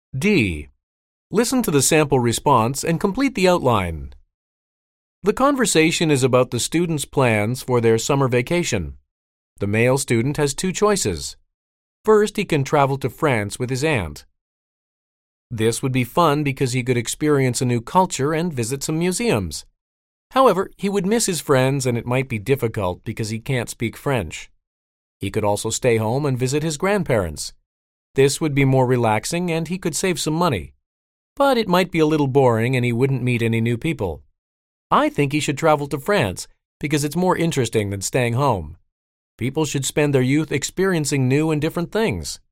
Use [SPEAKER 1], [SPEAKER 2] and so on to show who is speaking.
[SPEAKER 1] D. Listen to the sample response and complete the outline. The conversation is about the student's plans for their summer vacation. The male student has two choices. First, he can travel to France with his aunt. This would be fun because he could experience a new culture and visit some museums. However, he would miss his friends and it might be difficult because he can't speak French. He could also stay home and visit his grandparents. This would be more relaxing and he could save some money. But it might be a little boring and he wouldn't meet any new people. I think he should travel to France because it's more interesting than staying home. People should spend their youth experiencing new and different things.